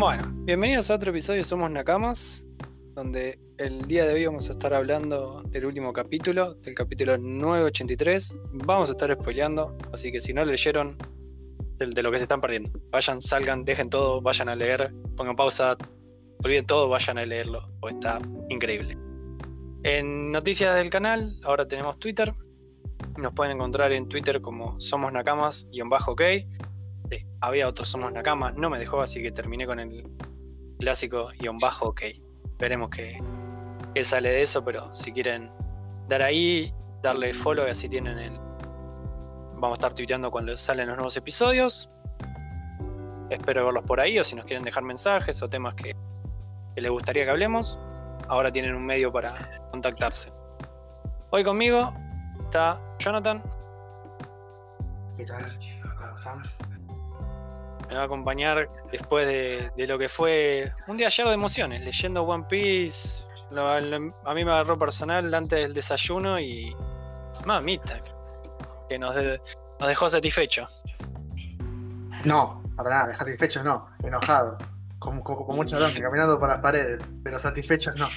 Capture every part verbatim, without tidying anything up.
Bueno, bienvenidos a otro episodio de Somos Nakamas, donde el día de hoy vamos a estar hablando del último capítulo, del capítulo novecientos ochenta y tres. Vamos a estar spoileando, así que si no leyeron, de, de lo que se están perdiendo. Vayan, salgan, dejen todo, vayan a leer, pongan pausa, olviden todo, vayan a leerlo, porque está increíble. En noticias del canal, ahora tenemos Twitter. Nos pueden encontrar en Twitter como Somos Nakamas-ok. Sí, había otros Somos Nakamas, no me dejó, así que terminé con el clásico guión bajo ok. Veremos qué, qué sale de eso, pero si quieren dar ahí, darle follow y así tienen el... Vamos a estar tuiteando cuando salen los nuevos episodios. Espero verlos por ahí, o si nos quieren dejar mensajes o temas que, que les gustaría que hablemos, ahora tienen un medio para contactarse. Hoy conmigo está Jonathan. ¿Qué tal? Sam. Me va a acompañar después de, de lo que fue un día ayer de emociones, leyendo One Piece. Lo, lo, a mí me agarró personal antes del desayuno y... Mamita, que nos, de, nos dejó satisfecho. No, para nada, satisfechos no, enojado, con, con, con mucha bronca, caminando por las paredes, pero satisfechos no.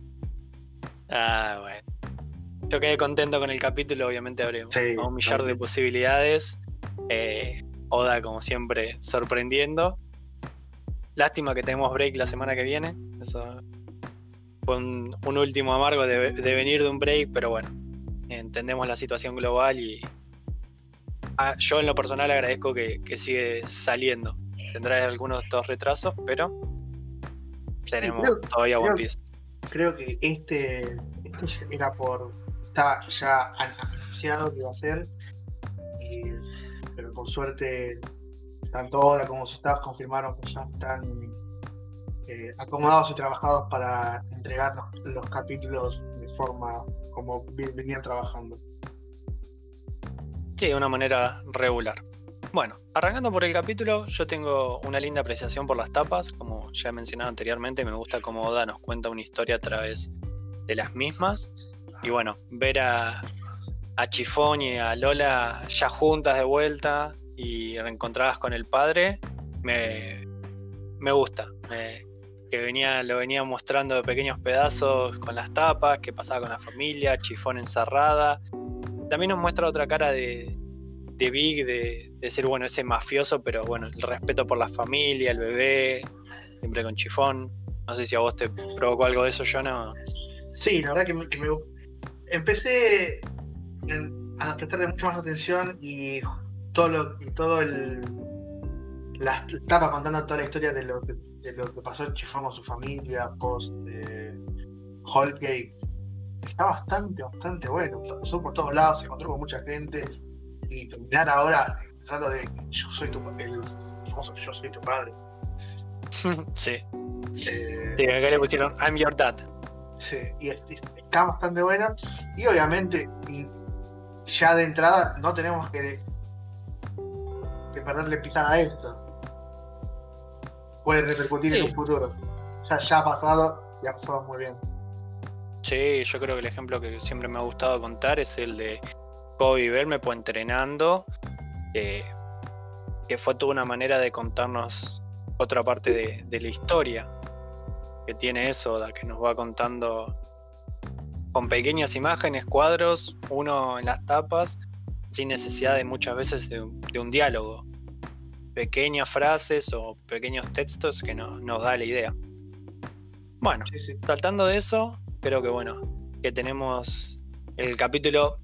Ah, bueno. Yo quedé contento con el capítulo, obviamente habrá Sí, un millar no, de posibilidades. Eh, Oda, como siempre, sorprendiendo. Lástima que tenemos break la semana que viene. Eso fue un, un último amargo de, de venir de un break, pero bueno, entendemos la situación global y ah, yo en lo personal agradezco que, que sigue saliendo. Tendrá algunos dos retrasos, pero tenemos creo, todavía creo, One Piece. creo que este, este era por... Estaba ya anunciado que iba a ser, y, pero por suerte, tanto Oda como sus staff confirmaron que ya están eh, acomodados y trabajados para entregarnos los capítulos de forma como venían trabajando. Sí, de una manera regular. Bueno, arrancando por el capítulo, yo tengo una linda apreciación por las tapas. Como ya he mencionado anteriormente, me gusta cómo Oda nos cuenta una historia a través de las mismas. Y bueno, ver a, a Chifón y a Lola ya juntas de vuelta y reencontradas con el padre, me, me gusta. Me, que venía, lo venía mostrando de pequeños pedazos con las tapas, qué pasaba con la familia, Chifón encerrada. También nos muestra otra cara de, de Big, de, de ser, bueno, ese mafioso, pero bueno, el respeto por la familia, el bebé, siempre con Chifón. No sé si a vos te provocó algo de eso, yo no. Sí, la verdad que me, que me empecé a prestarle mucho más atención y todo lo y todo el la etapa contando toda la historia de lo que, de lo que pasó en Chifón con su familia post eh, Whole Cake. Está bastante, bastante bueno. Pasó por todos lados, se encontró con mucha gente y terminar ahora tratando de yo soy tu el famoso yo soy tu padre. Sí. Eh, Sí, acá le pusieron I'm your dad. Sí, y está bastante bueno. Y obviamente, y ya de entrada, no tenemos que, que perderle pisada a esto. Puede repercutir sí. en un futuro. Ya, ya ha pasado y ha pasado muy bien. Sí, yo creo que el ejemplo que siempre me ha gustado contar es el de Kobe y Belmepo entrenando, eh, que fue toda una manera de contarnos otra parte de, de la historia que tiene eso, que nos va contando con pequeñas imágenes, cuadros, uno en las tapas, sin necesidad de muchas veces de, de un diálogo. Pequeñas frases o pequeños textos que no, nos da la idea. Bueno, sí, sí. Saltando de eso, creo que bueno, que tenemos el capítulo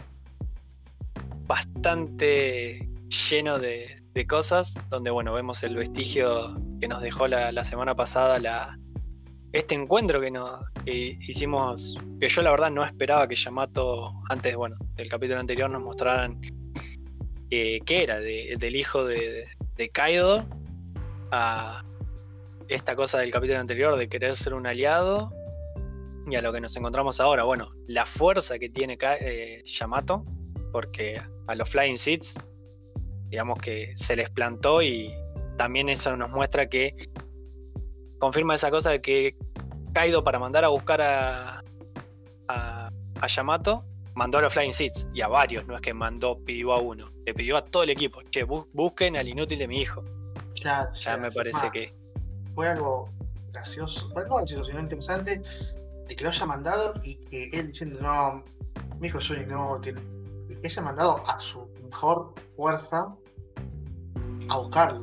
bastante lleno de, de cosas, donde bueno, vemos el vestigio que nos dejó la, la semana pasada la este encuentro que, nos, que hicimos, que yo la verdad no esperaba que Yamato, antes bueno, del capítulo anterior nos mostraran que, que era de, del hijo de, de Kaido a esta cosa del capítulo anterior de querer ser un aliado y a lo que nos encontramos ahora, bueno, la fuerza que tiene eh, Yamato, porque a los Flying Seeds digamos que se les plantó y también eso nos muestra que confirma esa cosa de que Kaido, para mandar a buscar a, a, a Yamato, mandó a los Flying Seeds y a varios, no es que mandó, pidió a uno, le pidió a todo el equipo, che, bu- busquen al inútil de mi hijo. Ya, ya, ya me parece más. que fue algo gracioso, fue algo gracioso, sino interesante, de que lo haya mandado y que él diciendo, no, mi hijo Sony no tiene. Y que haya mandado a su mejor fuerza a buscarlo.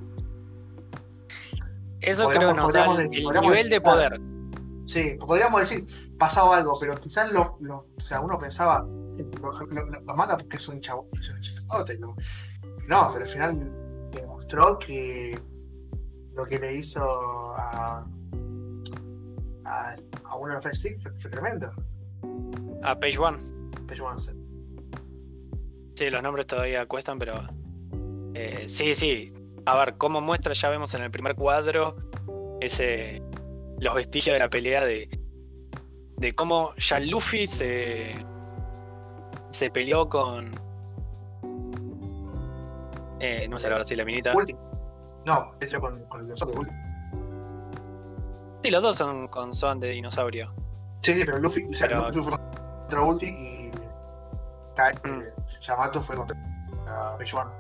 Eso Podríamos- creo nos da podríamos el, de- el podríamos nivel de decir, claro. poder. Sí, podríamos decir, pasaba algo, pero quizás lo, lo- o sea, uno pensaba, lo, lo- lo- lo manda porque es un chavo, es un chabote, lo- no, pero al final demostró que lo que le hizo a, a, a uno de los Flash Six fue, fue tremendo. A Page One. Page One, sí. Sí, los nombres todavía cuestan, pero. eh, sí, sí. A ver, como muestra, ya vemos en el primer cuadro ese. Los vestigios de la pelea de. De cómo ya Luffy se. Se peleó con. Eh, no sé ahora si la minita. Ulti. No, hecho con, con el dinosaurio Ulti. Sí, los dos son con son de dinosaurio. Sí, sí, pero Luffy, o sea, Pero- Luffy fue contra Ulti y Kai- Mm. eh, Yamato fue contra uh, Page One.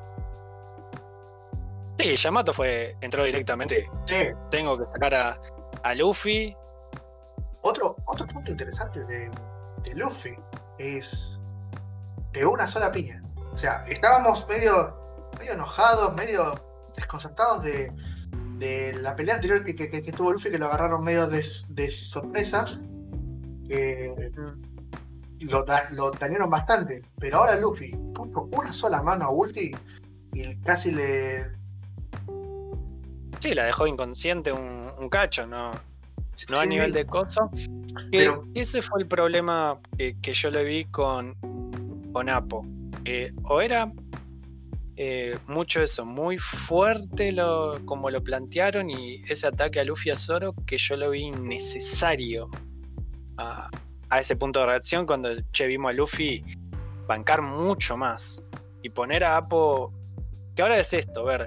Sí, Yamato fue. Entró directamente. Sí, Tengo que sacar a, a Luffy. otro, otro punto interesante de, de Luffy es de una sola piña. O sea, estábamos medio, medio enojados, medio desconcertados de, de la pelea anterior que, que, que tuvo Luffy, que lo agarraron medio de, de sorpresa. Que lo, da- lo dañaron bastante. Pero ahora Luffy puso una sola mano a Ulti y casi le. Sí, la dejó inconsciente un, un cacho, ¿no? No a sí, nivel de coso. Que Pero- ese fue el problema que, que yo le vi con, con Apo. Eh, o era eh, mucho eso, muy fuerte lo, como lo plantearon, y ese ataque a Luffy a Zoro que yo lo vi innecesario a, a ese punto de reacción cuando che vimos a Luffy bancar mucho más y poner a Apo, que ahora es esto, ver,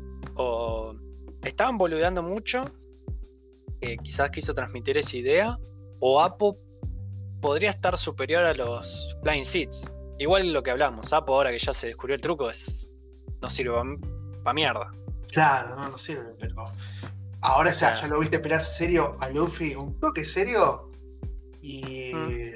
o estaban boludeando mucho, eh, quizás quiso transmitir esa idea, o Apo podría estar superior a los Flying Seeds. Igual lo que hablamos, Apo ahora que ya se descubrió el truco es no sirve para pa mierda. Claro, no, no sirve, pero. Ahora ya, Claro. ya lo viste pelear serio a Luffy, un toque serio. Y.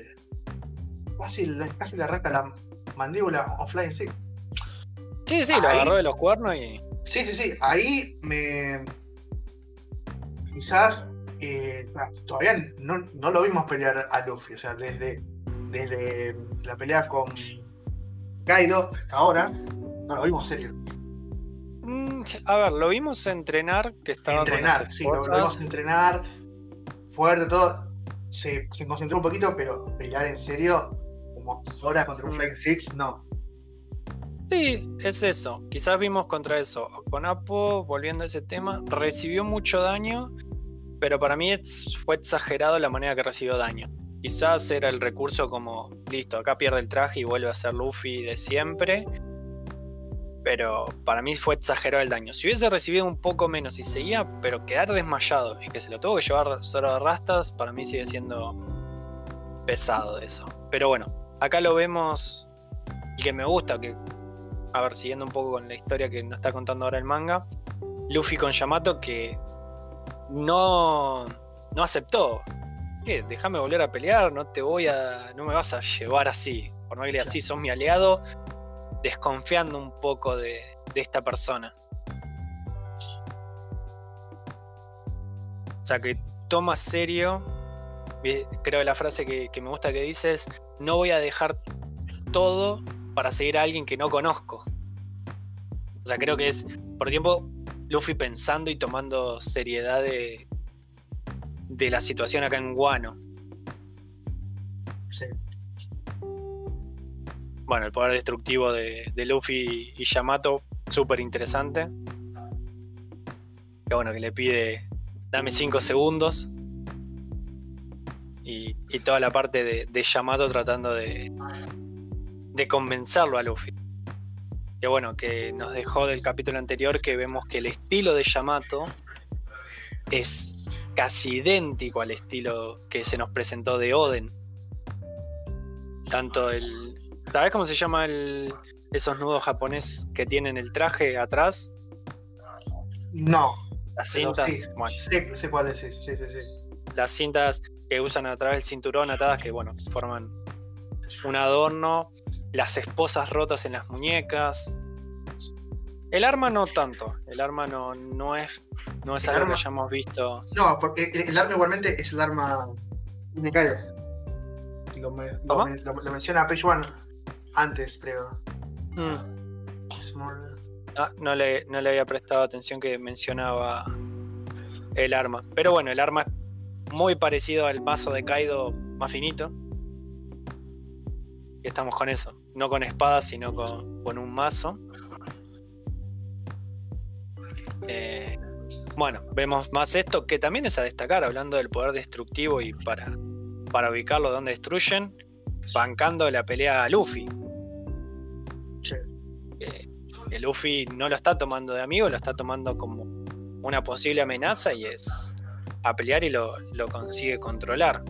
Casi, le- casi le arranca la mandíbula a Flying Six. Sí, sí, lo Ahí- agarró de los cuernos y. Sí, sí, sí. Ahí me. Quizás. eh, todavía no, no lo vimos pelear a Luffy. O sea, desde, desde la pelea con Kaido hasta ahora, no lo vimos serio. Mm, a ver, lo vimos entrenar, que estaba Entrenar, con las sí, lo, lo esposas. vimos entrenar, fuerte, todo. Se, se concentró un poquito, pero pelear en serio, como ahora contra un Mm. Flying Six, no. Sí, es eso. Quizás vimos contra eso. Con Apo, volviendo a ese tema, recibió mucho daño, pero para mí es- fue exagerado la manera que recibió daño. Quizás era el recurso como, listo, acá pierde el traje y vuelve a ser Luffy de siempre. Pero para mí fue exagerado el daño. Si hubiese recibido un poco menos y seguía, pero quedar desmayado y que se lo tuvo que llevar Zoro de rastas, para mí sigue siendo pesado eso. Pero bueno, acá lo vemos y que me gusta, que, a ver, siguiendo un poco con la historia que nos está contando ahora el manga, Luffy con Yamato que no, no aceptó. ¿Qué? Déjame volver a pelear, no te voy a. No me vas a llevar así. Por no que le diga así, sos mi aliado, desconfiando un poco de, de esta persona. O sea que toma serio. eh, Creo que la frase que, que me gusta que dice es: no voy a dejar todo para seguir a alguien que no conozco. O sea, creo que es por tiempo Luffy pensando y tomando seriedad de, de la situación acá en Wano. Sí. Bueno, el poder destructivo de, de Luffy y Yamato, súper interesante. Que bueno, que le pide, dame cinco segundos. Y, y toda la parte de, de Yamato tratando de, de convencerlo a Luffy. Que bueno, que nos dejó del capítulo anterior que vemos que el estilo de Yamato es casi idéntico al estilo que se nos presentó de Oden. Tanto el... ¿Sabes cómo se llama el, esos nudos japonés que tienen el traje atrás? No. Las Pero cintas, sí, bueno, sé, sé cuál es, sí, sí, sí, sí. las cintas que usan a través del cinturón atadas que, bueno, forman un adorno, las esposas rotas en las muñecas. El arma no tanto, el arma no, no es, no es El algo que arma, hayamos visto. no, porque el, el arma igualmente es el arma de Kairos. Lo, me- lo, ¿Cómo? me- lo- lo menciona Page One antes, creo. Mm. Small- Ah, no le, no le había prestado atención que mencionaba el arma. Pero bueno, el arma es muy parecido al mazo de Kaido más finito. Y estamos con eso. No con espada, sino con, con un mazo. Eh, bueno, vemos más esto, que también es a destacar, hablando del poder destructivo y para, para ubicarlo donde destruyen, bancando la pelea a Luffy. Sí. Eh, que Luffy no lo está tomando de amigo, lo está tomando como una posible amenaza y es a pelear y lo, lo consigue controlar.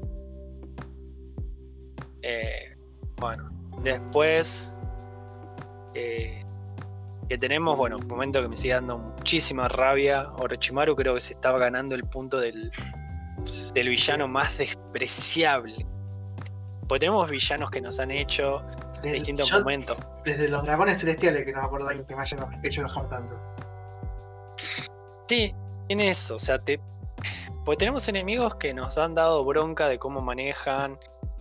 Eh, bueno, después eh, que tenemos, bueno, un momento que me sigue dando muchísima rabia. Orochimaru creo que se estaba ganando el punto del, del villano más despreciable. Porque tenemos villanos que nos han hecho en Desde, distintos yo- momentos. desde los dragones celestiales que no me acuerdo ahí que me hayan hecho enojar tanto. Sí, tiene eso, o sea, te... porque tenemos enemigos que nos han dado bronca de cómo manejan.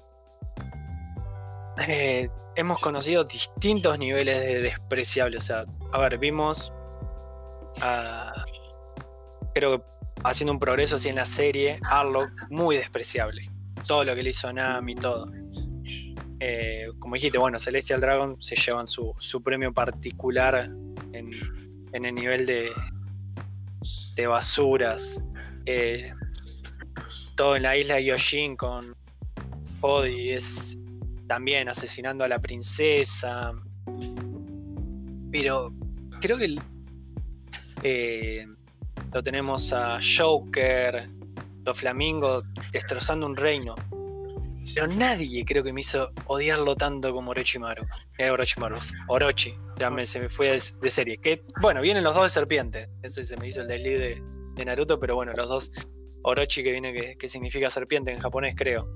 Eh, hemos conocido distintos niveles de despreciable. O sea, a ver, vimos a, creo que haciendo un progreso así en la serie, Arlong muy despreciable. Todo lo que le hizo a Nami, todo. Eh, como dijiste, bueno, Celestial Dragon se llevan su, su premio particular en, en el nivel de, de basuras. Eh, todo en la isla de Yoshin con Hody es también asesinando a la princesa. Pero creo que el, eh, lo tenemos a Joker, Doflamingo destrozando un reino. Pero nadie creo que me hizo odiarlo tanto como Orochimaru. Eh, Orochimaru, Orochi, ya me, se me fue de, de serie. Que bueno, vienen los dos de serpiente. Ese se me hizo el desliz de, de Naruto, pero bueno, los dos. Orochi que viene que, que significa serpiente en japonés, creo.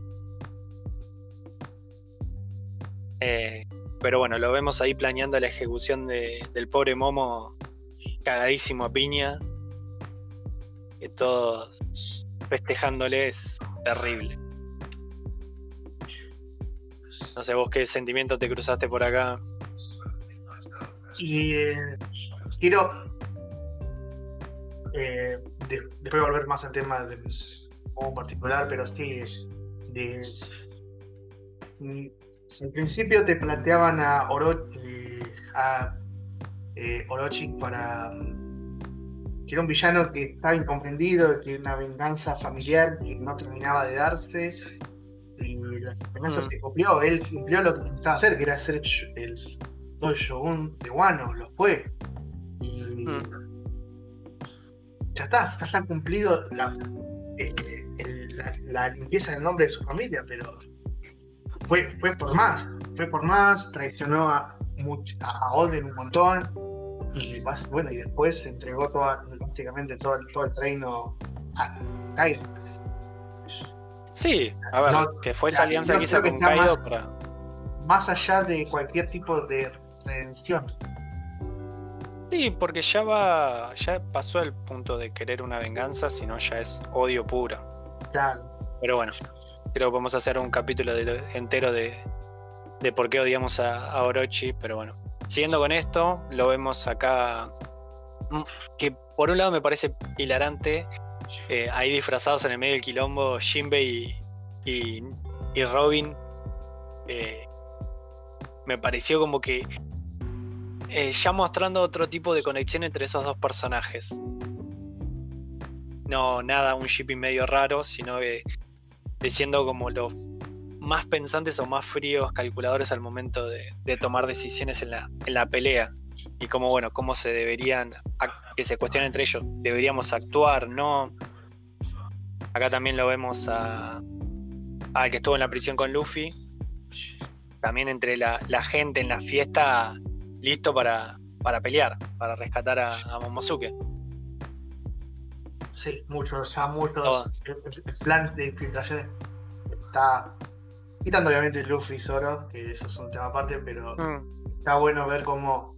Eh, pero bueno, lo vemos ahí planeando la ejecución de, del pobre Momo cagadísimo a piña. Que todos festejándole es terrible. No sé vos qué sentimiento te cruzaste por acá. Y eh, quiero eh, de- después volver más al tema de modo particular, pero sí, de, mm, en principio te planteaban a Orochi, a eh, Orochi para mm, que era un villano que estaba incomprendido, que una venganza familiar que no terminaba de darse, y la venganza Mm. se cumplió, él cumplió lo que necesitaba hacer, que era ser el todo Shogun de Wano, lo fue. Y Mm. ya está, ya está cumplido la, eh, el- la, la limpieza del nombre de su familia, pero fue, fue por más, fue por más, traicionó a, much- a Oden un montón, y bas- bueno, y después se entregó toda, básicamente todo, el- todo el reino a Kaido. Sí, a ver, No, que fue ya, esa alianza no que hizo creo que con está Kaido más- para. Más allá de cualquier tipo de redención. Sí, porque ya va. Ya pasó el punto de querer una venganza, sino ya es odio puro. Claro. Pero bueno, creo que podemos hacer un capítulo de- entero de, de por qué odiamos a, a Orochi, pero bueno. Siguiendo con esto, lo vemos acá. mm, Que por un lado me parece hilarante. eh, ahí disfrazados en el medio del quilombo, Jinbei y, y, y Robin. eh, me pareció como que eh, ya mostrando otro tipo de conexión entre esos dos personajes. No, nada, un shipping medio raro, sino que de siendo como los más pensantes o más fríos calculadores al momento de, de tomar decisiones en la, en la pelea. Y como, bueno, cómo se deberían, que se cuestionen entre ellos, deberíamos actuar, ¿no? Acá también lo vemos a al que estuvo en la prisión con Luffy. También entre la, la gente en la fiesta, listo para, para pelear, para rescatar a, a Momosuke. Sí, muchos, ya muchos. Todo. El, el plan de infiltración está. Quitando obviamente Luffy y Zoro, que eso es un tema aparte, pero Mm. está bueno ver cómo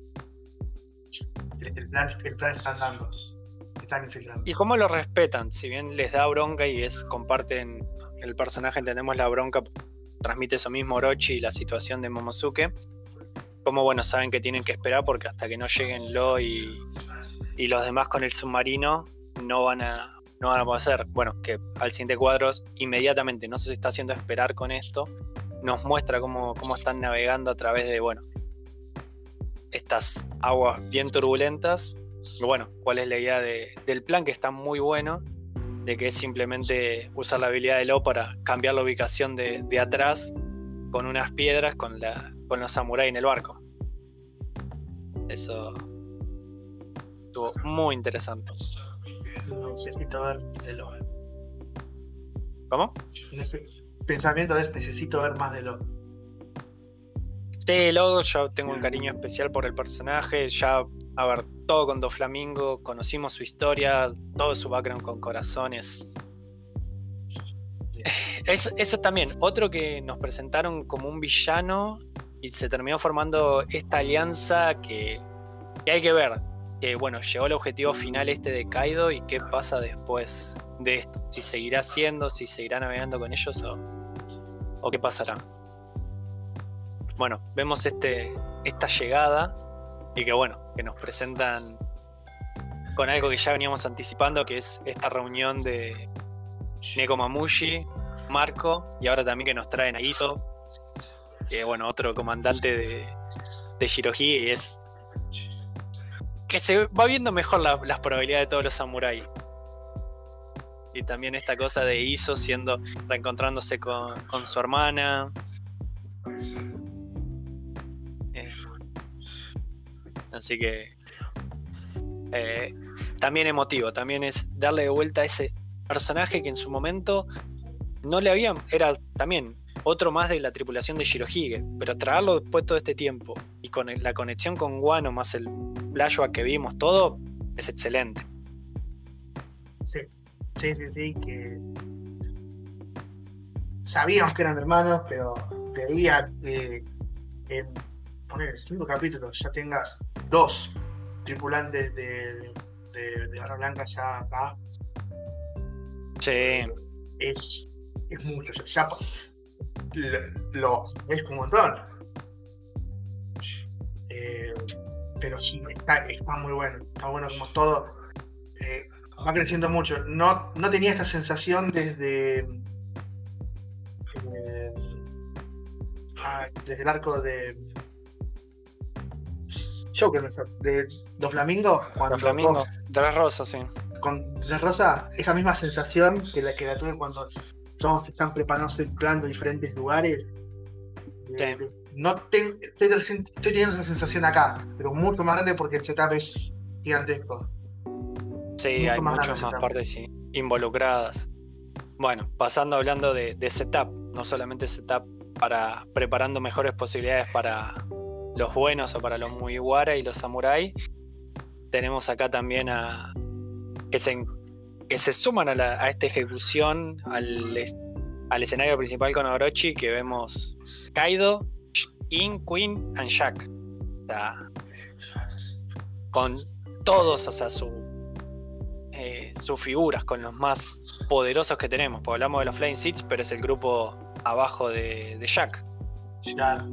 el, el plan, el plan está andando. Están infiltrando. Y cómo lo respetan, si bien les da bronca y es comparten el personaje, entendemos la bronca, transmite eso mismo Orochi y la situación de Momosuke. Como bueno, saben que tienen que esperar porque hasta que no lleguen Lo y, y los demás con el submarino no van a no van a poder hacer. Bueno, que al siguiente cuadro inmediatamente no se está haciendo esperar con esto, nos muestra cómo, cómo están navegando a través de, bueno, estas aguas bien turbulentas. Y bueno, cuál es la idea de, del plan, que está muy bueno, de que es simplemente usar la habilidad de Lo para cambiar la ubicación de, de atrás con unas piedras con, la, con los samuráis en el barco. Eso estuvo muy interesante. Necesito ver de Lo. ¿Cómo? Pensamiento es: necesito ver más de Lo. Sí, Lo, yo tengo un cariño especial por el personaje. Ya, a ver, todo con Doflamingo, conocimos su historia, todo su background con corazones. Es, eso también, otro que nos presentaron como un villano y se terminó formando esta alianza que, que hay que ver. Que bueno, llegó el objetivo final este de Kaido y qué pasa después de esto. Si seguirá siendo, si seguirá navegando con ellos o, o qué pasará. Bueno, vemos este, esta llegada y que bueno, que nos presentan con algo que ya veníamos anticipando, que es esta reunión de Nekomamushi, Marco, y ahora también que nos traen a Iso, que bueno, otro comandante de, de Shirohige, y es que se va viendo mejor la, las probabilidades de todos los samuráis. Y también esta cosa de Iso siendo, reencontrándose con, con su hermana. Eh, así que eh, también emotivo, también es darle de vuelta a ese personaje que en su momento no le habían, era también otro más de la tripulación de Shirohige, pero traerlo después de todo este tiempo y con la conexión con Wano más el flashback que vimos, todo es excelente. Sí, sí, sí, sí, que sabíamos que eran hermanos, pero veía que en poner cinco capítulos ya tengas dos tripulantes de, de, de Barra Blanca ya acá. Sí. Es, es mucho, ya, ya lo, lo es como un montón. Eh, pero sí, está, está muy bueno, está bueno como todo. Eh, va creciendo mucho. No, no tenía esta sensación desde eh, ah, desde el arco de Joker, de Doflamingo, cuando Doflamingo, de las rosas, sí. Con la Rosa, esa misma sensación que la que la tuve cuando todos están preparándose el plan de diferentes lugares. Sí. Eh, no ten, estoy, estoy teniendo esa sensación acá, pero mucho más grande porque el setup es gigantesco. Sí, Mucho hay más muchas grande más setup. partes sí, involucradas. Bueno, pasando hablando de, de setup, no solamente setup para preparando mejores posibilidades para los buenos o para los Mugiwara y los samurai, tenemos acá también a que se, que se suman a, la, a esta ejecución, al, al escenario principal con Orochi, que vemos Kaido, King, Queen and Jack. O sea, con todos, o sea, su, eh, sus figuras, con los más poderosos que tenemos, porque hablamos de los Flying Seeds, pero es el grupo abajo de, de Jack. Claro.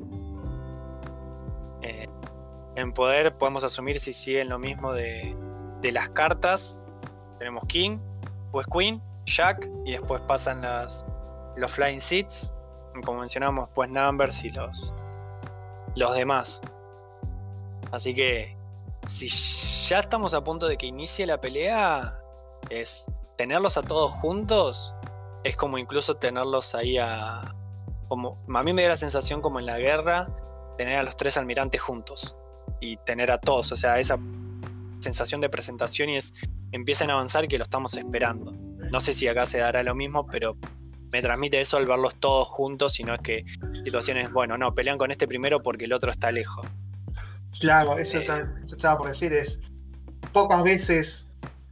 Eh, en poder podemos asumir si siguen lo mismo de, de las cartas. Tenemos King, después Queen, Jack, y después pasan las, los Flying Seeds, como mencionamos, pues Numbers y los, los demás. Así que si ya estamos a punto de que inicie la pelea, es tenerlos a todos juntos, es como incluso tenerlos ahí a... Como, a mí me da la sensación como en la guerra, tener a los tres almirantes juntos y tener a todos, o sea, esa sensación de presentación y es empiezan a avanzar y que lo estamos esperando. No sé si acá se dará lo mismo, pero me transmite eso al verlos todos juntos, y no es que situaciones, bueno, no, pelean con este primero porque el otro está lejos. Claro, eso, Eh, está, eso estaba por decir, es pocas veces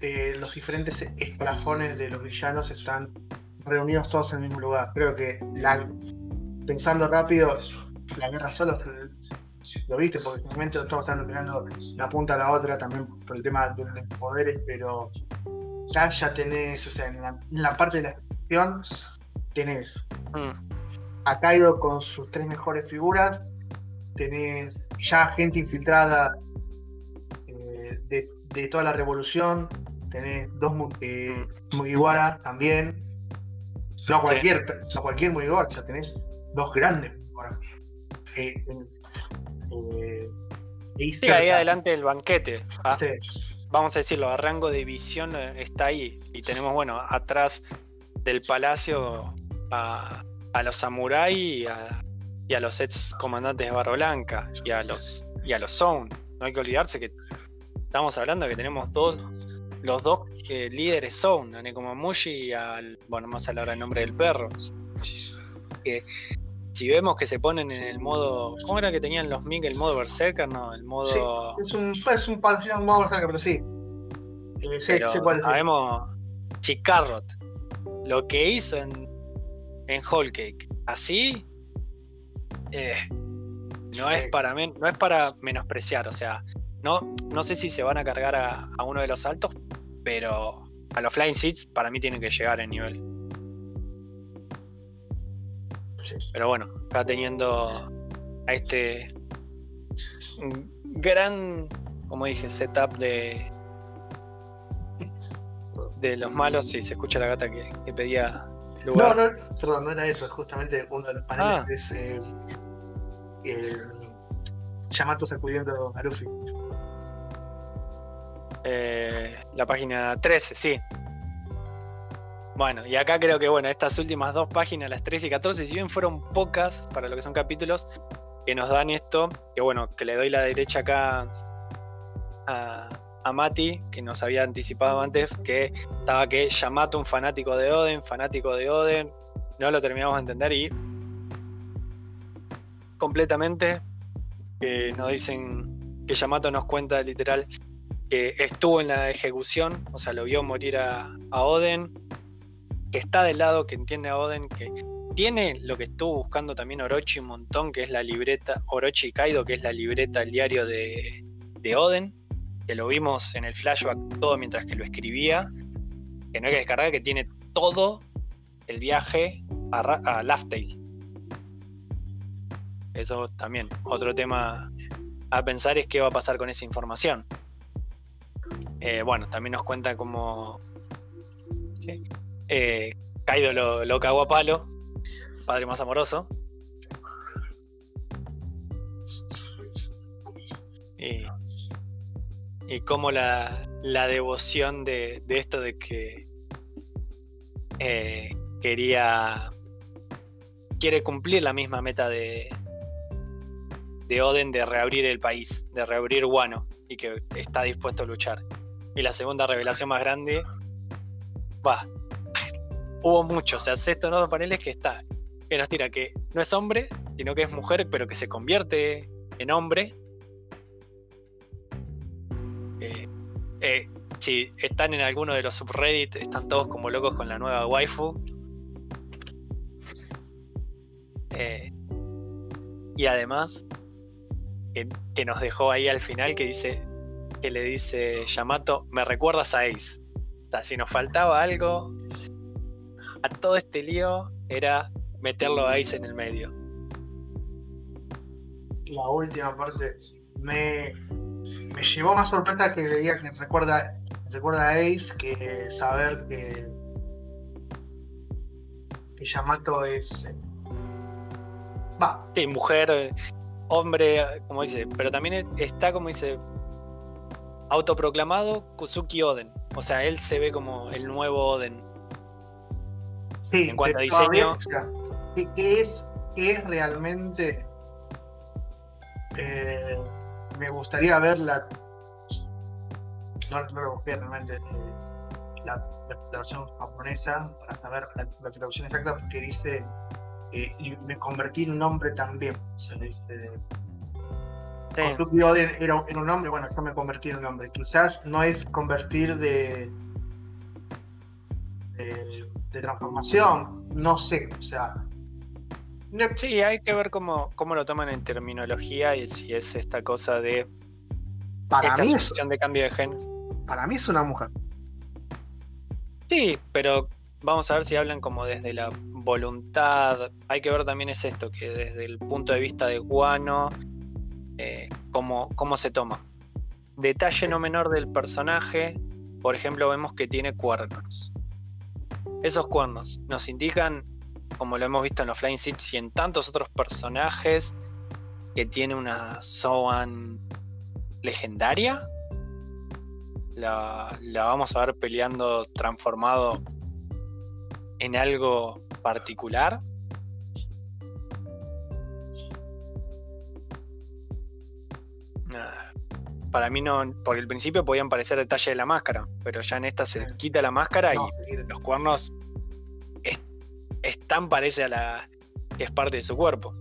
eh, los diferentes escalafones de los villanos están reunidos todos en el mismo lugar. Creo que la, pensando rápido, la guerra solo lo viste, porque en el momento todos están peleando una punta a la otra también por el tema de los poderes, pero ya ya tenés, o sea, en la, en la parte de la acción tenés Mm. a Kaido con sus tres mejores figuras, tenés ya gente infiltrada eh, de, de toda la revolución, tenés dos Mu- eh, Mugiwara también, no cualquier, no cualquier Mugiwara, ya tenés dos grandes Mugiwara. Eh, eh, y Sí, ahí cerca. adelante el banquete. Ah, Sí. vamos a decirlo, a rango de visión eh, está ahí. Y tenemos, bueno, atrás del palacio a, a los samuráis y a, y a los ex comandantes de Barba Blanca y a los y a los Zoun. No hay que olvidarse que estamos hablando de que tenemos dos, los dos eh, líderes Zoun, a Nekomamushi y al, bueno, más a la hora el nombre del perro. Que si vemos que se ponen en el modo, ¿cómo era que tenían los Ming? El modo Berserker, no, el modo. Sí, es un, es un parecido a un modo cerca, pero sí. Eh, sé, Pero sé cuál es. sabemos Chicarrot, lo que hizo en, en Whole Cake, así eh, no, Sí. es para men- no es para menospreciar, o sea, no, no sé si se van a cargar a, a uno de los altos, pero a los Flying Seeds para mí tienen que llegar en nivel. Sí. Pero bueno, acá teniendo a este gran, como dije, setup de de los malos. Sí, se escucha la gata que, que pedía No, lugar. no, perdón, no era eso, justamente uno de los paneles Ah. es eh, eh, Yamato sacudiendo a Luffy. Eh, la página trece, sí. Bueno, y acá creo que bueno, estas últimas dos páginas, las trece y catorce, si bien fueron pocas para lo que son capítulos, que nos dan esto, que bueno, que le doy la derecha acá a, a Mati, que nos había anticipado antes, que estaba que Yamato, un fanático de Oden, fanático de Oden, no lo terminamos de entender y completamente que nos dicen que Yamato nos cuenta literal que estuvo en la ejecución, o sea, lo vio morir a, a Oden, que está del lado, que entiende a Oden, que tiene lo que estuvo buscando también Orochi un montón, que es la libreta, Orochi y Kaido, que es la libreta, el diario de, de Oden, que lo vimos en el flashback todo mientras que lo escribía, que no hay que descargar, que tiene todo el viaje a, Ra- a Laugh Tale. Eso también, otro tema a pensar es qué va a pasar con esa información. Eh, bueno, también nos cuenta cómo ¿sí? eh, Kaido lo, lo cagó a palo, padre más amoroso. Y, y cómo la, la devoción de, de esto de que eh, quería quiere cumplir la misma meta de de Oden de reabrir el país, de reabrir Wano, y que está dispuesto a luchar. Y la segunda revelación más grande, va, hubo muchos, o sea, estos nuevos paneles que está, que nos tira que no es hombre, sino que es mujer, pero que se convierte en hombre. Eh, eh, si están en alguno de los subreddit, están todos como locos con la nueva waifu. Eh, y además, que, que nos dejó ahí al final, que dice, que le dice Yamato, me recuerdas a Ace. O sea, si nos faltaba algo a todo este lío, era meterlo a Ace en el medio. La última parte me, me llevó más sorpresa que veía que recuerda, recuerda a Ace que saber que, que Yamato es. Va. Sí, mujer, hombre, como dice, pero también está, como dice, autoproclamado Kuzuki Oden. O sea, él se ve como el nuevo Oden. Sí, en cuanto a todavía, diseño. o sea, ¿qué, qué es, qué es realmente? Eh, me gustaría ver la. No, no lo busqué realmente. Eh, la, la, la versión japonesa para saber la, la traducción exacta, porque dice. Eh, y me convertí en un hombre también. Se dice. Sí. Kosuke Oden era, era un hombre, bueno, yo me convertí en un hombre. Quizás no es convertir de, de, de transformación, no sé, o sea. No, Sí, hay que ver cómo, cómo lo toman en terminología y si es esta cosa de para, esta mí es, asunción de cambio de gen. para mí es una mujer. Sí, pero vamos a ver si hablan como desde la voluntad. Hay que ver también es esto, que desde el punto de vista de Guano, eh, cómo, cómo se toma. Detalle no menor del personaje, por ejemplo, vemos que tiene cuernos. Esos cuernos nos indican, como lo hemos visto en los Flying Seeds y en tantos otros personajes, que tiene una Zoan legendaria. La, la vamos a ver peleando transformado en algo particular. Ah, para mí no, porque al principio podían parecer detalle de la máscara, pero ya en esta se quita la máscara No, y los cuernos es, es tan parece a la que es parte de su cuerpo.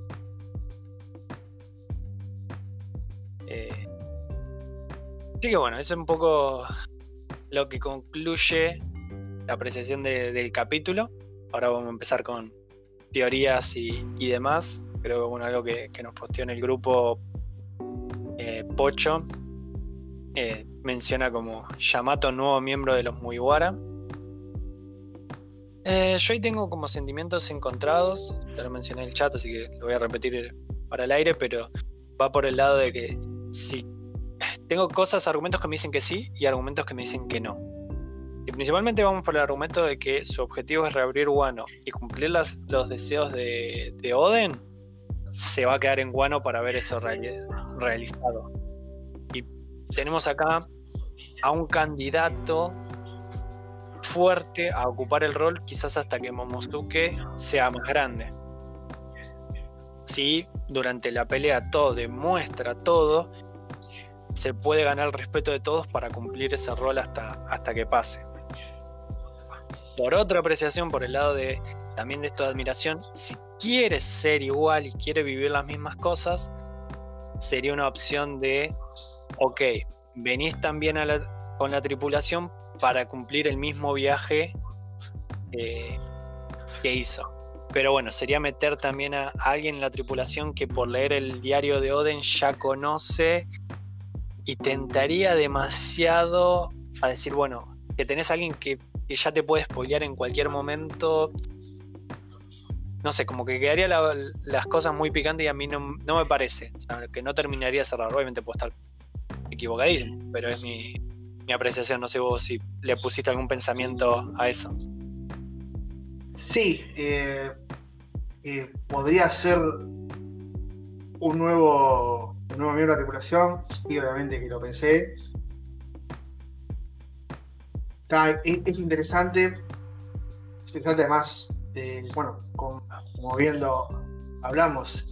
Eh, así que bueno, eso es un poco lo que concluye la apreciación de, del capítulo. Ahora vamos a empezar con teorías y, y demás. Creo que bueno, algo que, que nos posteó en el grupo eh, Pocho eh, menciona como Yamato nuevo miembro de los Mugiwara. Eh, yo ahí tengo como sentimientos encontrados, ya lo mencioné en el chat, así que lo voy a repetir para el aire, pero va por el lado de que si tengo cosas, argumentos que me dicen que sí y argumentos que me dicen que no. Y principalmente vamos por el argumento de que su objetivo es reabrir Wano y cumplir las, los deseos de, de Oden. Se va a quedar en Wano para ver eso reali- realizado. Y tenemos acá a un candidato fuerte a ocupar el rol, quizás hasta que Momosuke sea más grande. Si durante la pelea todo demuestra todo, se puede ganar el respeto de todos para cumplir ese rol hasta, hasta que pase. Por otra apreciación, por el lado de también de esto de admiración, si quiere ser igual y quiere vivir las mismas cosas, sería una opción de ok, venís también a la, con la tripulación para cumplir el mismo viaje eh, que hizo. Pero bueno, sería meter también a, a alguien en la tripulación que por leer el diario de Oden ya conoce y tentaría demasiado a decir, bueno, que tenés a alguien que, que ya te puede spoilear en cualquier momento. No sé, como que quedaría la, las cosas muy picantes y a mí no, no me parece. O sea, que no terminaría de cerrar. Obviamente puedo estar equivocadísimo, pero es mi, mi apreciación. No sé vos si le pusiste algún pensamiento a eso. Sí, eh, eh, podría ser un nuevo, un nuevo miembro de la tripulación. Sí, obviamente que lo pensé. Está, es, es interesante. Es interesante además, eh, bueno, con, como bien lo hablamos,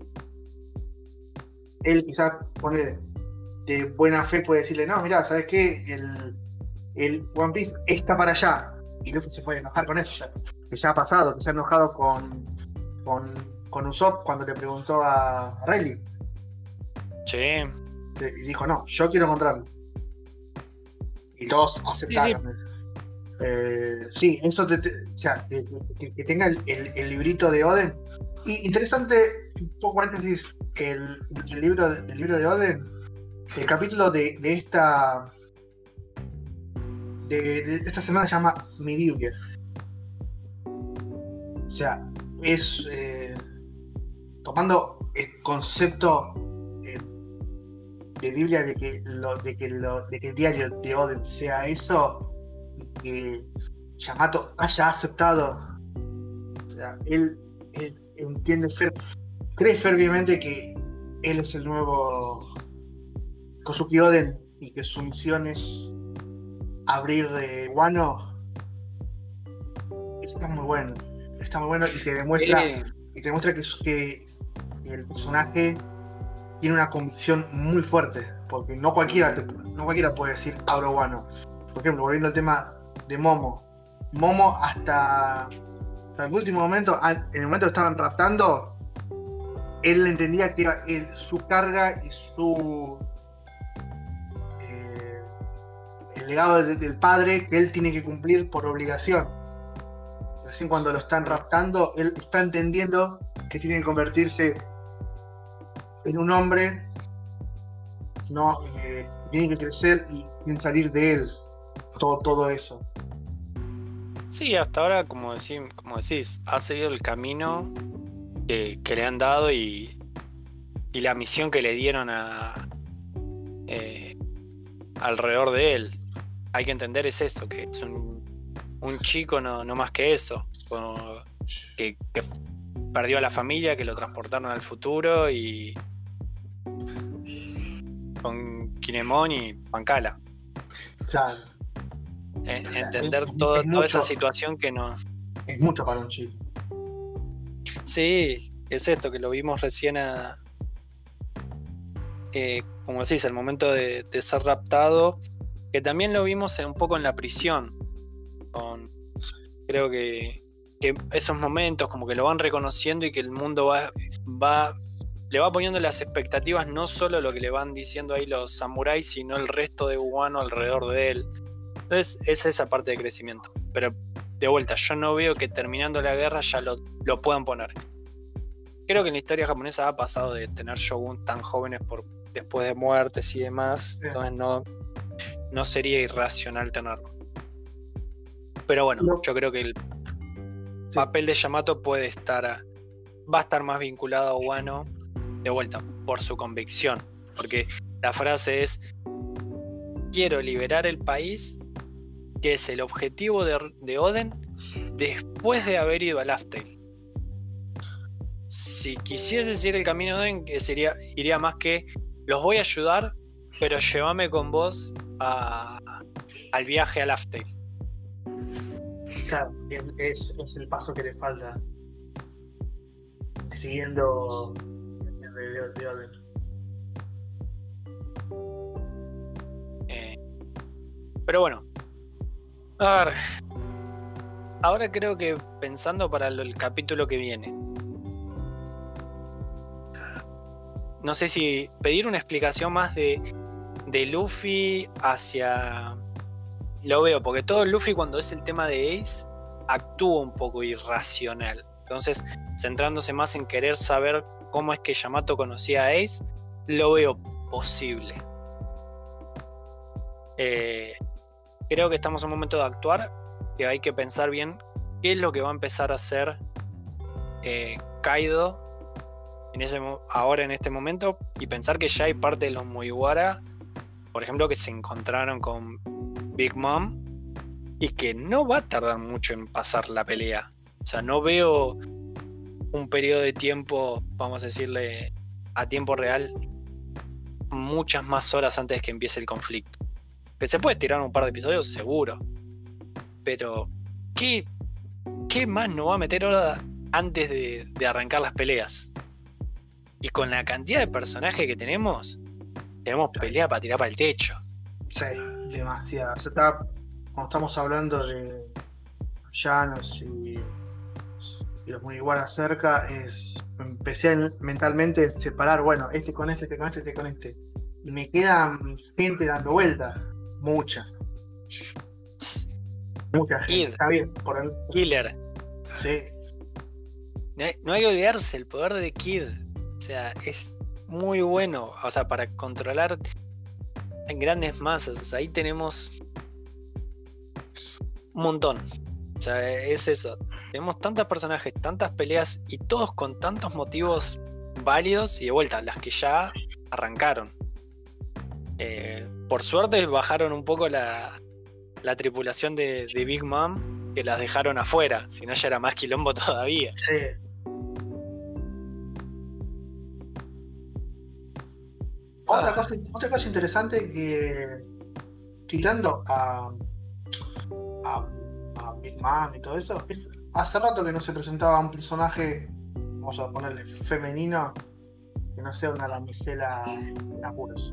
él quizás pone de buena fe puede decirle, no, mirá, ¿sabes qué? El, el One Piece está para allá. Y Luffy se puede enojar con eso ya. Que ya ha pasado, que se ha enojado con, con, con Usopp cuando le preguntó a Rayleigh. Sí. Y dijo, no, yo quiero encontrarlo. Y todos aceptaron. Sí, sí. Eh, sí eso, te, te, o sea, que, que, que tenga el, el, el librito de Oden. Y interesante, un poco antes, el, el, libro, el libro de Oden, el capítulo de, de esta de, de esta semana se llama Mi Biblia. O sea, es eh, tomando el concepto eh, de Biblia de que, lo, de, que lo, de que el diario de Oden sea eso, que Yamato haya aceptado. O sea, él, él entiende, fer, cree fervientemente que él es el nuevo Kosuke Oden y que su misión es abrir de Wano. Está muy bueno. Está muy bueno y te demuestra, sí. y te demuestra que, que el personaje tiene una convicción muy fuerte, porque no cualquiera, te, no cualquiera puede decir abro Wano. Por ejemplo, volviendo al tema de Momo. Momo hasta, hasta el último momento, en el momento que estaban raptando, él entendía que era él, su carga y su eh, el legado de, del padre que él tiene que cumplir por obligación. Recién cuando lo están raptando, él está entendiendo que tiene que convertirse en un hombre, no eh, tiene que crecer y tiene que salir de él todo, todo eso. Sí, hasta ahora, como decís, como decís, ha seguido el camino que, que le han dado y, y la misión que le dieron a eh, alrededor de él. Hay que entender es eso, que es un, un chico, no, no más que eso, como que, que perdió a la familia, que lo transportaron al futuro y con Kinemon y Pancala. Claro. Eh, entender Es- es todo, mucho. toda esa situación que no... Es mucho para un chico. Sí, es esto, que lo vimos recién a... Eh, como decís, el momento de, de ser raptado, que también lo vimos un poco en la prisión. Con, creo que, que esos momentos como que lo van reconociendo y que el mundo va, va le va poniendo las expectativas, no solo lo que le van diciendo ahí los samuráis, sino el resto de Wano alrededor de él. Entonces es esa parte de crecimiento. Pero de vuelta, yo no veo que terminando la guerra ya lo, lo puedan poner. Creo que en la historia japonesa ha pasado de tener shogun tan jóvenes por, después de muertes y demás. Sí. Entonces no, no sería irracional tenerlo. Pero bueno, No. yo creo que el Sí. papel de Yamato puede estar a, va a estar más vinculado a Wano de vuelta por su convicción. Porque la frase es: quiero liberar el país, que es el objetivo de, de Oden después de haber ido a Laugh Tale. Si quisiese seguir el camino de Oden, que sería, iría más que: los voy a ayudar, pero llévame con vos a, al viaje a Laugh Tale. Claro, es, es el paso que le falta. Siguiendo el video de Oden. Eh, pero bueno, a ver, ahora creo que pensando para el, el capítulo que viene, no sé si pedir una explicación más de, de Luffy hacia... Lo veo, porque todo Luffy cuando es el tema de Ace actúa un poco irracional. Entonces, centrándose más en querer saber cómo es que Yamato conocía a Ace, lo veo posible. Eh, creo que estamos en un momento de actuar, que hay que pensar bien qué es lo que va a empezar a hacer eh, Kaido en ese, ahora en este momento, y pensar que ya hay parte de los Mugiwara, por ejemplo, que se encontraron con Big Mom y que no va a tardar mucho en pasar la pelea. O sea, no veo un periodo de tiempo, vamos a decirle, a tiempo real, muchas más horas antes de que empiece el conflicto. Que se puede tirar un par de episodios, seguro. Pero, ¿qué, qué más nos va a meter ahora antes de, de arrancar las peleas? Y con la cantidad de personajes que tenemos, tenemos pelea para tirar para el techo. Sí, demasiado. O sea, está, cuando estamos hablando de llanos y, y los Mugiwara cerca, es, empecé a mentalmente a separar, bueno, este con este, este con este, este con este. Y me quedan gente dando vueltas. Mucha. Mucha gente. Kid. Está bien. Por el... Killer. Sí. No hay, no hay que olvidarse el poder de Kid. O sea, es muy bueno. O sea, para controlar en grandes masas. Ahí tenemos un montón. O sea, es eso. Tenemos tantos personajes, tantas peleas y todos con tantos motivos válidos y de vuelta, las que ya arrancaron. Eh, por suerte bajaron un poco la, la tripulación de, de Big Mom, que las dejaron afuera, si no ya era más quilombo todavía. Sí. Otra, Ah. cosa, otra cosa interesante que, quitando a, a, a Big Mom y todo eso, es, hace rato que no se presentaba un personaje, vamos a ponerle femenino, que no sea una damisela en apuros.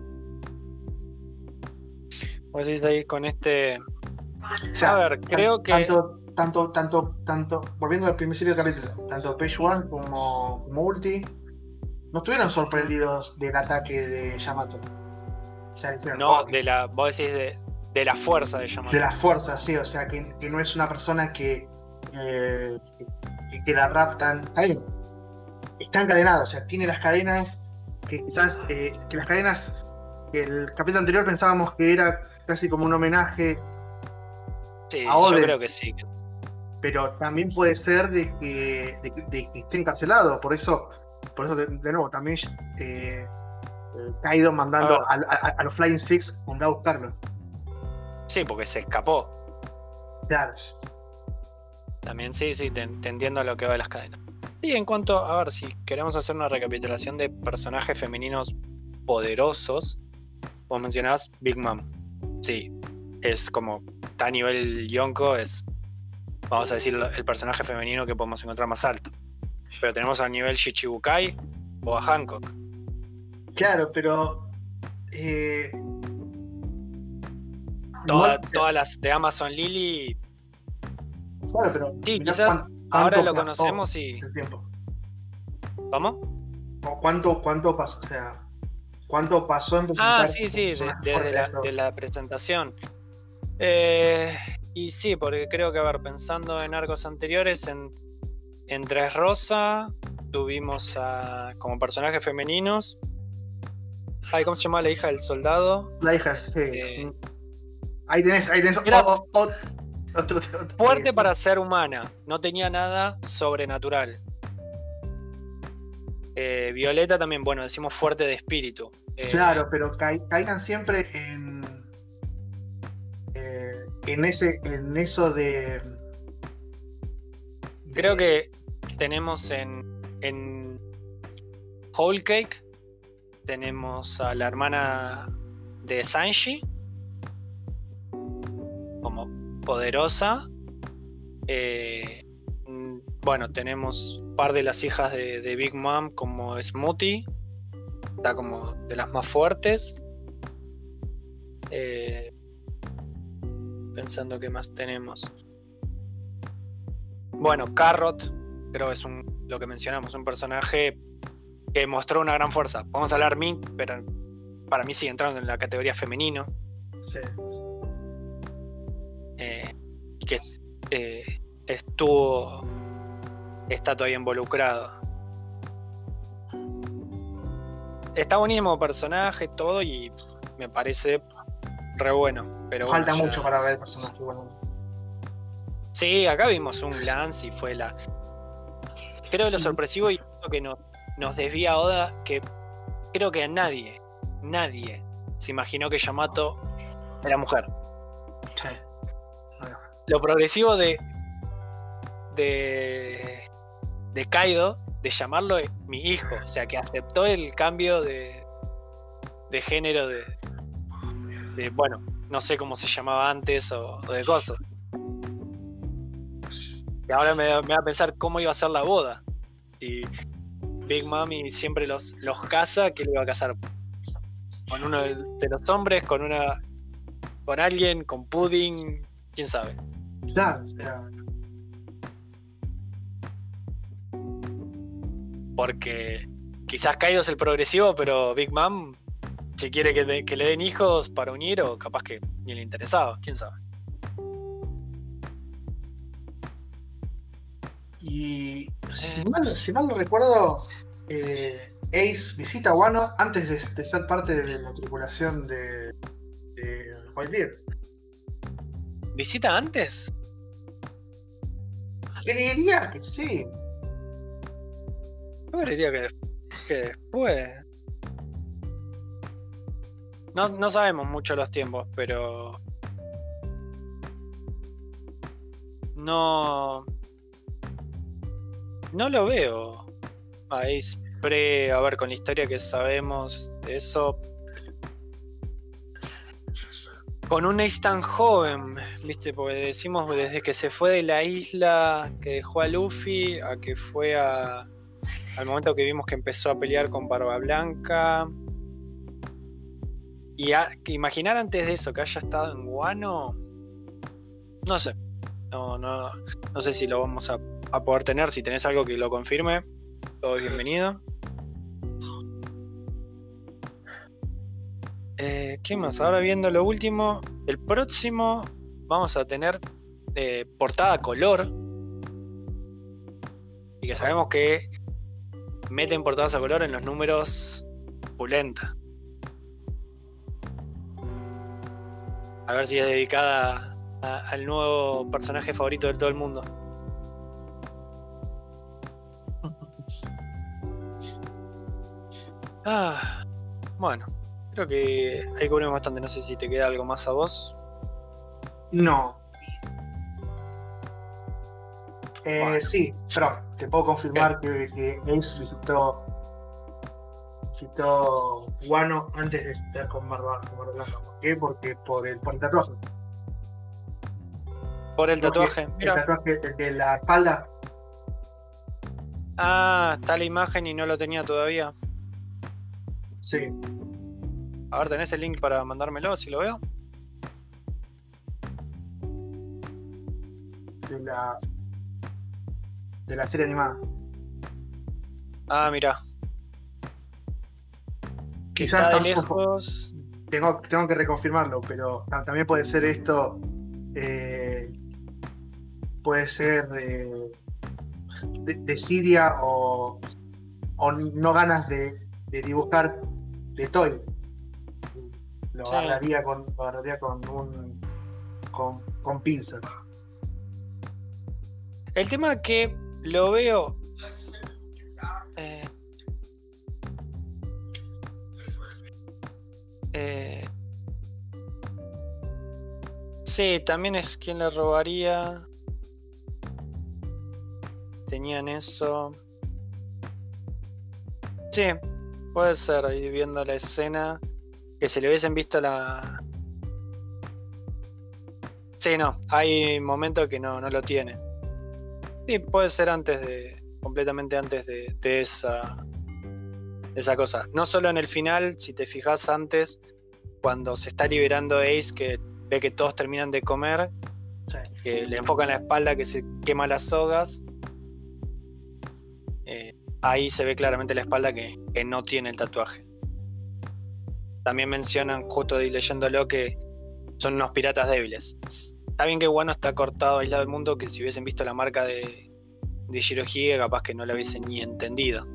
Vos decís ahí con este... O sea, A ver, creo que... Tanto, tanto, tanto, tanto, volviendo al principio del capítulo, tanto Page One como Multi no estuvieron sorprendidos del ataque de Yamato. O sea, dijeron, No, "Oh, de la, vos decís de, de la fuerza de Yamato. de la fuerza, sí, o sea, que, que no es una persona que, eh, que, que la raptan. Está bien, está encadenado, o sea, tiene las cadenas que quizás, eh, que las cadenas que el capítulo anterior pensábamos que era casi como un homenaje Sí, a yo Oden, creo que sí. pero también puede ser de que, de, que- de que esté encarcelado, por eso, por eso de, de nuevo, también eh, eh, Kaido A ver, mandando a, a- a los Flying Six a andar a buscarlo. sí, porque se escapó. Claro. También sí, sí, te, te entiendo a lo que va de las cadenas. Y en cuanto, a ver, si queremos hacer una recapitulación de personajes femeninos poderosos, vos mencionabas Big Mom. Sí, es como, está a nivel Yonko, es, vamos a decir, el personaje femenino que podemos encontrar más alto. Pero tenemos a nivel Shichibukai o a Hancock. Claro, pero eh, Toda- igual, todas las de Amazon Lily, claro, pero sí, mirá quizás cuán- ahora cuánto lo pasó conocemos y... el tiempo. ¿Vamos? O cuánto, cuánto pasó, o sea, cuánto pasó en Ah, presentar sí, un sí, de- personaje desde fuerte a la, eso. de la presentación. Eh, y sí, porque creo que, a ver, pensando en arcos anteriores, en, en Dressrosa tuvimos a, como personajes femeninos. Ay, ¿cómo se llama la hija del soldado? La hija, sí. Eh, Ahí tenés, ahí tenés Era- o- o- otro, otro, otro- fuerte eh, para ser humana, no tenía nada sobrenatural. Eh, Violeta también, bueno, decimos fuerte de espíritu. Eh, Claro, pero ca- caigan siempre en, eh, en ese, en eso de. Creo que tenemos en, en Whole Cake, tenemos a la hermana de Sanji como poderosa. Eh, mm, bueno, tenemos un par de las hijas de, de Big Mom como Smoothie, está como de las más fuertes. Eh, pensando qué más tenemos. Bueno, Carrot, creo que es un, lo que mencionamos, un personaje que mostró una gran fuerza. Vamos a hablar Mint, pero para mí sigue entrando en la categoría femenino. Sí. Eh, y que eh, estuvo, está todavía involucrado. Está buenísimo personaje, todo, y me parece re bueno. Pero Falta bueno, ya- mucho para ver el personaje, bueno. Sí, acá vimos un glance y fue la. Creo que lo sorpresivo y lo que nos, nos desvía a Oda, que creo que nadie, nadie se imaginó que Yamato era mujer. Sí. Lo progresivo de. de. de Kaido, de llamarlo mi hijo, o sea, que aceptó el cambio de. de género de. de bueno, no sé cómo se llamaba antes o, o de cosas. Y ahora me, me va a pensar cómo iba a ser la boda. Si Big Mami siempre los, los casa, ¿qué le iba a casar? ¿Con uno de, de los hombres? ¿Con una con alguien? ¿Con Pudding? ¿Quién sabe? Claro, o sea, Porque quizás Kaido es el progresivo, pero Big Mom, si quiere que, de- que le den hijos para unir, o capaz que ni le interesaba, quién sabe. y si Eh. mal, si mal no recuerdo, eh, Ace visita a Wano antes de, de ser parte de la tripulación de, de Whitebeard. ¿Visita antes? Creería que sí. Yo creería que, que después. No, no sabemos mucho los tiempos, pero. No. No lo veo. A Ace Pre, a ver, con la historia que sabemos de eso. Con un Ace tan joven, ¿viste? Porque decimos desde que se fue de la isla, que dejó a Luffy, a que fue a. Al momento que vimos que empezó a pelear con Barba Blanca. Y a, que imaginar antes de eso que haya estado en Wano. No sé. No, no, no sé si lo vamos a, a poder tener. Si tenés algo que lo confirme, todo bienvenido. Eh, ¿Qué más? Ahora viendo lo último, el próximo vamos a tener eh, portada color. Y que sabemos que meten portadas a color en los números pulenta. A ver si es dedicada a, al nuevo personaje favorito de todo el mundo. Ah, bueno, creo que ahí cubrimos bastante. No sé si te queda algo más a vos. No. Eh, Bueno. Sí, pero te puedo confirmar que, que Ace visitó visitó Wano antes de estar con Barba con Barba Blanca. ¿Por qué? Porque por el, por el tatuaje. Por el Porque tatuaje. El Mira. tatuaje el de la espalda. Ah, está la imagen y no lo tenía todavía. Sí. A ver, ¿tenés el link para mandármelo si lo veo? De la de la serie animada. Ah, mira. Quizás Está de tampoco- lejos. tengo, tengo que reconfirmarlo, pero ta- también puede ser esto. eh, puede ser eh, de- desidia o, o no ganas de, de dibujar de Toy. Lo Sí. agarraría con, lo agarraría con un con, con pinzas. El tema que lo veo. Eh, eh, sí, también es quien le robaría. Tenían eso. Sí, puede ser, ahí viendo la escena. Que se le hubiesen visto la. Sí, no, hay momentos que no, no lo tiene. Sí, puede ser antes de. Completamente antes de, de esa. de esa cosa. No solo en el final, si te fijas antes, cuando se está liberando Ace, que ve que todos terminan de comer, Sí. que le enfocan la espalda, que se quema las sogas. Eh, ahí se ve claramente la espalda que, que no tiene el tatuaje. También mencionan, justo ahí leyéndolo, que son unos piratas débiles. Está bien que Wano está cortado, aislado del mundo, que si hubiesen visto la marca de, de Shirohige, capaz que no la hubiesen ni entendido.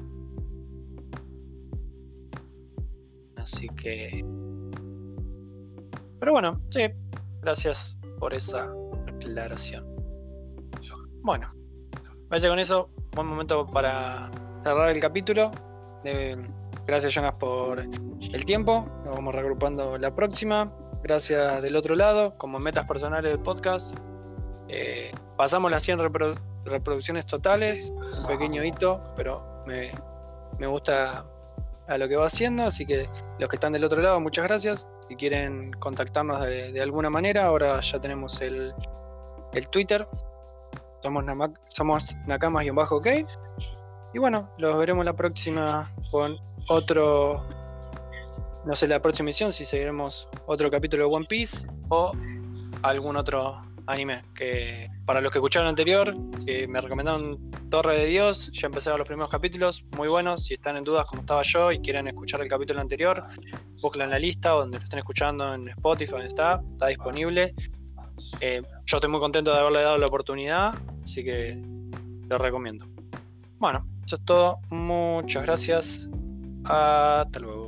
Así que... Pero bueno, sí, gracias por esa aclaración. Bueno, vaya con eso, buen momento para cerrar el capítulo. Eh, gracias, Jonas, por el tiempo. Nos vamos reagrupando la próxima. Gracias del otro lado, como metas personales del podcast. Eh, pasamos las cien reprodu- reproducciones totales, un pequeño hito, pero me, me gusta a lo que va haciendo, así que los que están del otro lado, muchas gracias. Si quieren contactarnos de, de alguna manera, ahora ya tenemos el, el Twitter, somos, Nama- somos Nakamas-OK. Y bueno, los veremos la próxima con otro, no sé, la próxima emisión, si seguiremos otro capítulo de One Piece o algún otro anime. Que para los que escucharon anterior, que me recomendaron Torre de Dios, ya empecé a ver los primeros capítulos, muy buenos. Si están en dudas como estaba yo y quieren escuchar el capítulo anterior, búsquenlo en la lista donde lo estén escuchando, en Spotify, donde está, está disponible. Eh, yo estoy muy contento de haberle dado la oportunidad, así que lo recomiendo. Bueno, eso es todo, muchas gracias, hasta luego.